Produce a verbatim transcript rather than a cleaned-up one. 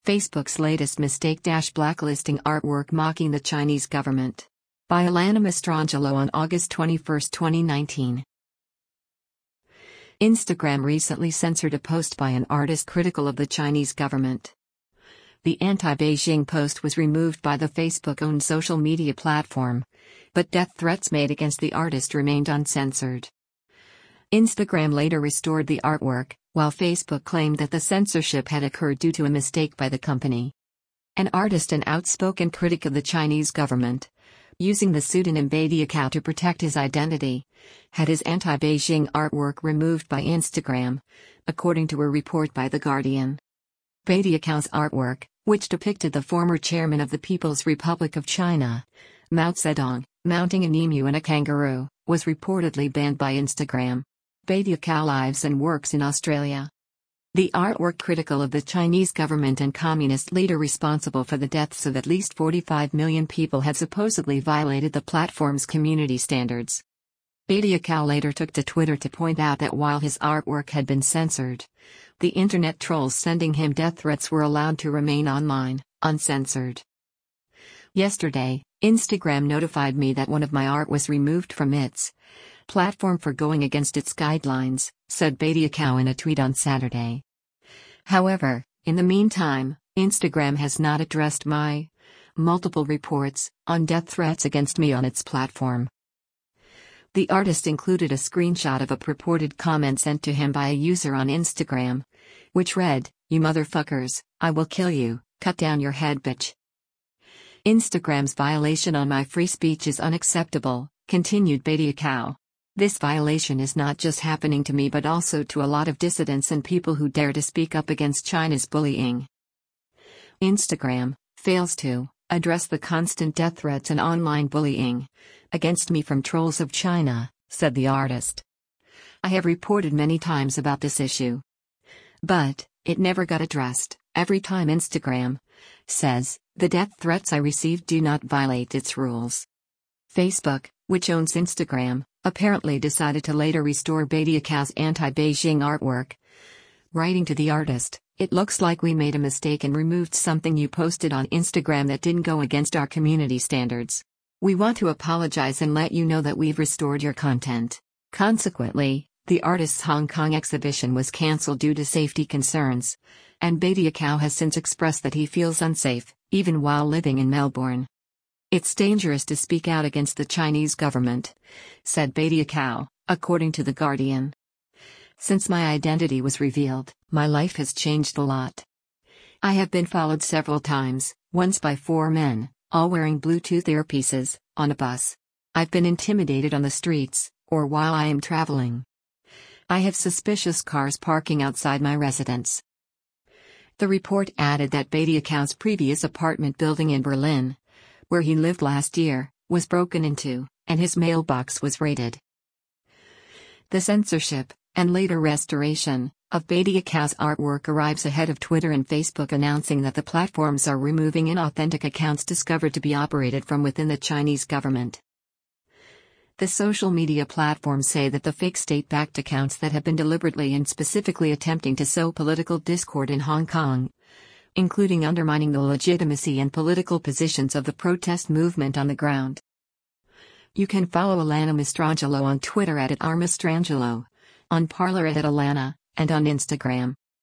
Facebook's latest mistake-blacklisting artwork mocking the Chinese government. By Alana Mastrangelo on August twenty-first, twenty nineteen. Instagram recently censored a post by an artist critical of the Chinese government. The anti-Beijing post was removed by the Facebook-owned social media platform, but death threats made against the artist remained uncensored. Instagram later restored the artwork, while Facebook claimed that the censorship had occurred due to a mistake by the company. An artist and outspoken critic of the Chinese government, using the pseudonym Baidiacao to protect his identity, had his anti-Beijing artwork removed by Instagram, according to a report by The Guardian. Baidiacao's artwork, which depicted the former chairman of the People's Republic of China, Mao Zedong, mounting an emu and a kangaroo, was reportedly banned by Instagram. Baidiacao lives and works in Australia. The artwork critical of the Chinese government and communist leader responsible for the deaths of at least forty-five million people had supposedly violated the platform's community standards. Baidiacao later took to Twitter to point out that while his artwork had been censored, the internet trolls sending him death threats were allowed to remain online, uncensored. Yesterday, Instagram notified me that one of my art was removed from its platform for going against its guidelines, said Baidiacao in a tweet on Saturday. However, in the meantime, Instagram has not addressed my multiple reports on death threats against me on its platform. The artist included a screenshot of a purported comment sent to him by a user on Instagram, which read, "You motherfuckers, I will kill you, cut down your head, bitch." Instagram's violation on my free speech is unacceptable, continued Baidiacao. This violation is not just happening to me but also to a lot of dissidents and people who dare to speak up against China's bullying. Instagram fails to address the constant death threats and online bullying against me from trolls of China, said the artist. I have reported many times about this issue, but it never got addressed. Every time Instagram says the death threats I received do not violate its rules. Facebook, which owns Instagram, apparently decided to later restore Baidiacao's anti-Beijing artwork, writing to the artist, "It looks like we made a mistake and removed something you posted on Instagram that didn't go against our community standards. We want to apologize and let you know that we've restored your content." Consequently, the artist's Hong Kong exhibition was cancelled due to safety concerns, and Baidiacao has since expressed that he feels unsafe, even while living in Melbourne. "It's dangerous to speak out against the Chinese government," said Baidiacao, according to The Guardian. "Since my identity was revealed, my life has changed a lot. I have been followed several times, once by four men, all wearing Bluetooth earpieces, on a bus. I've been intimidated on the streets, or while I am traveling. I have suspicious cars parking outside my residence." The report added that Baidiacao's previous apartment building in Berlin, where he lived last year, was broken into, and his mailbox was raided. The censorship, and later restoration, of Baidiacao's artwork arrives ahead of Twitter and Facebook announcing that the platforms are removing inauthentic accounts discovered to be operated from within the Chinese government. The social media platforms say that the fake state-backed accounts that have been deliberately and specifically attempting to sow political discord in Hong Kong, including undermining the legitimacy and political positions of the protest movement on the ground. You can follow Alana Mastrangelo on Twitter at @rmastrangelo, on Parler at @alana, and on Instagram.